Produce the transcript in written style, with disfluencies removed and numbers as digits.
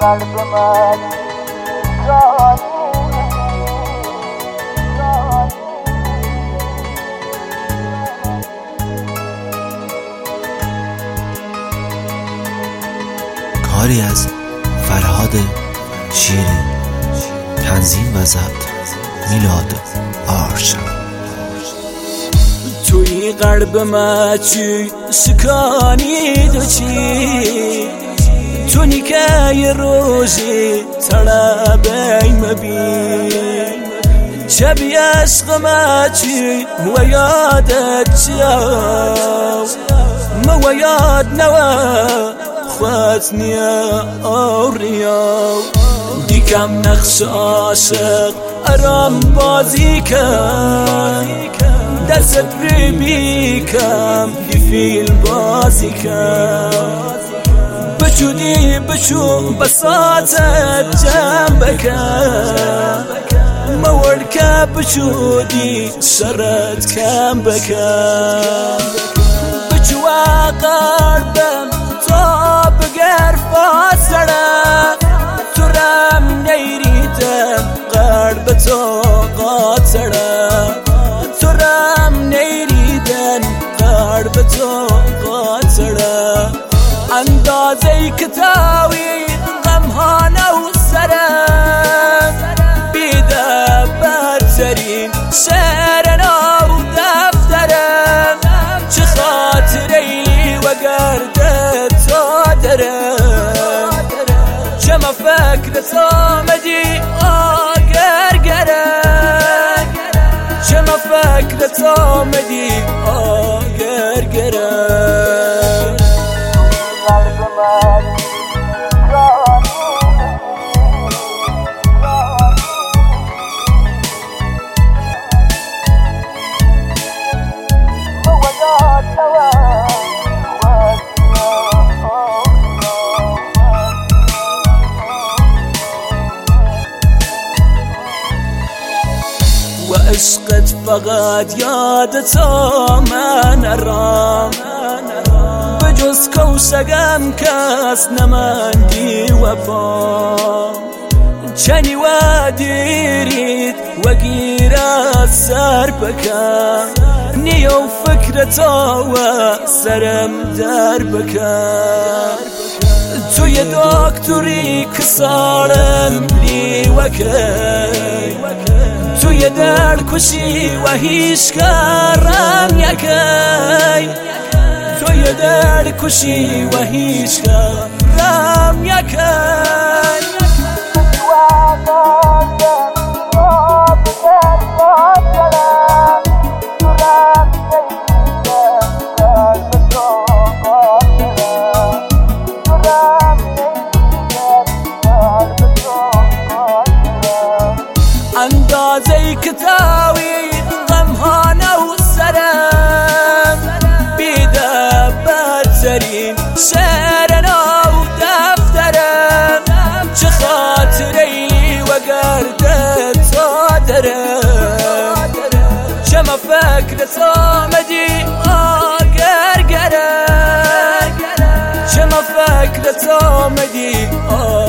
قلب من کاری از فرهاد شیری، تنظیم و ضبط میلاد آرشم. توی قلب ما چی سکانید و چی تونی که یه روزی طلبی مبین شبی عشق ما چی و یادت چیاو ما و یاد نوا خوات نیا آوریاو دیکم نقش عاشق ارام بازی کن دست بری بیکم دی فیلم بازی کن بچودی بچو بساتت جمع بکن مورد که بچودی سرت کم بکن بچو قلبم تا بگر فاسره تو رم نیریدم قلب تو قاتره تو رم نیریدن قلب تو قاتره اندازه کتاوی غمهانه و سرم بیده بدترین شعرنا و دفترم چه خاطری و گرده تو درم چه ما فکرت آمدی آگرگرم چه ما فکرت آمدی آگرگرم و عشقت فقط یادتا من ارام بجز کوسگم کس نماندی وفا چنی و دیرید و گیرت سر بکن نیو فکرتا و سرم در بکن توی دکتری که سالم لی وکی توی درد کشی و هیچ کارم یکی توی درد کشی و هیچ کارم یکی اندازه کتاوی غمهانه و سرم بیده بدترین شعرنا و دفترم چه خاطری و گرده تو درم چه ما فکرت آمدی آگرگرم چه ما فکرت آمدی